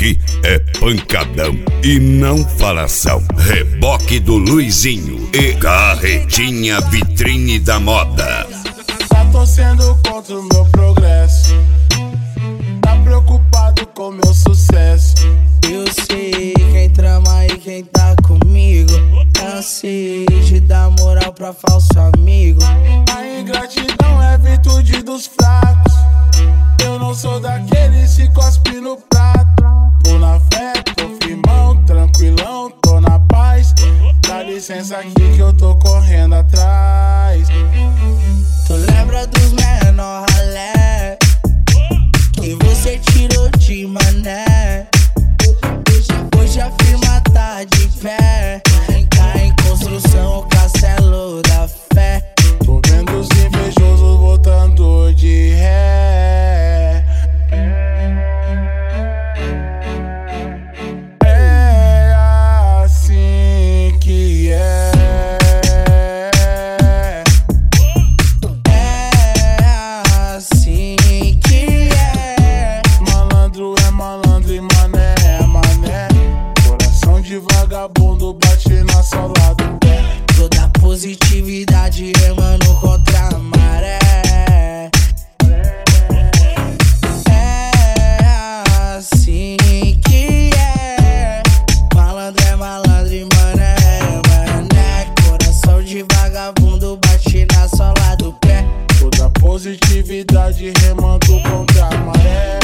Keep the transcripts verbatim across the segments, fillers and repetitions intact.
aqui é pancadão e não falação. Reboque do Luizinho e Carretinha Vitrine da Moda. Tá torcendo contra o meu progresso, tá preocupado com meu sucesso. Eu sei quem trama e quem tá comigo. Cansei de dar moral pra falso amigo. A ingratidão é virtude dos fracos. Eu não sou daqueles que cospe no prato. Tô na fé, tô firmão, tranquilão, tô na paz. Dá licença aqui que eu tô correndo atrás. Tu lembra dos menor ralé que você tirou de mané? Hoje a firma tá de pé, tá em construção o castelo da fé. Tô vendo os invejosos voltando de ré. É assim que é. É assim que é. Malandro é malandro e mané é mané. Coração de vagabundo bate na sola do pé. Toda positividade remando contra a maré. É assim que é. Malandro é malandro e mané é mané. Coração de vagabundo bate na sola do pé. Toda positividade remando contra a maré.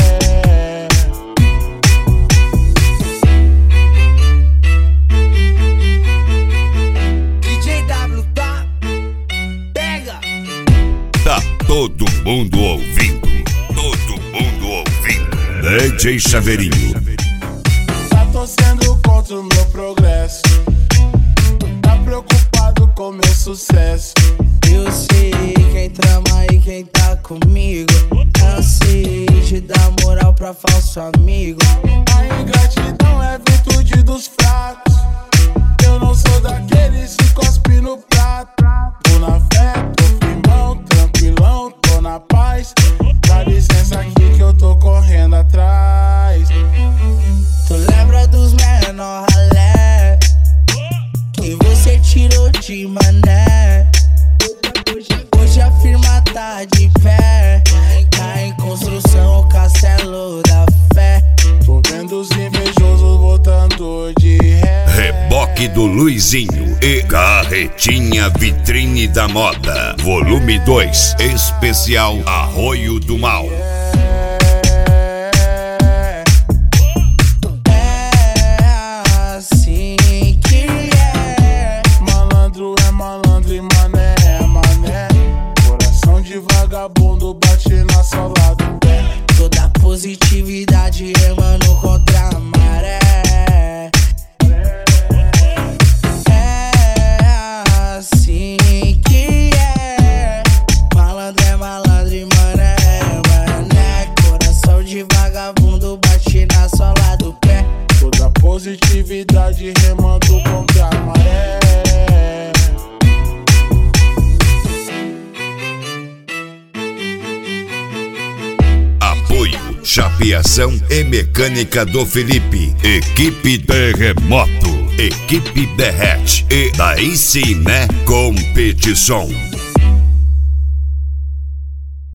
D J W tá, pega! Tá todo mundo ouvindo, todo mundo ouvindo. D J Chaveirinho. Tá torcendo contra o meu progresso, tá preocupado com meu sucesso. Eu sei quem trama e quem tá comigo. Cansei de dar moral pra falso amigo. A ingratidão é virtude dos fracos. Eu não sou daqueles que cospe no prato. Tô na fé, tô firmão, tranquilão, tô na paz. Dá licença aqui que eu tô correndo atrás. Tu lembra dos menor ralé que você tirou de mané? Hoje a firma tá de pé, tá em construção o castelo da fé. Tô vendo os invejosos voltando de ré. Reboque do Luizinho e Carretinha Vitrine da Moda. Volume dois, especial Arroio do Mal. É assim que é. Malandro é malandro e mané é mané. Coração de vagabundo bate na sola do pé. Toda positividade remando contra a maré. É assim que é. Malandro é malandro e mané é mané. Coração de vagabundo bate na sola do pé. Toda positividade remando contra a maré. Apoio, chapeação e mecânica do Felipe. Equipe Terremoto, Equipe Derrete e daí sim, né? Competição.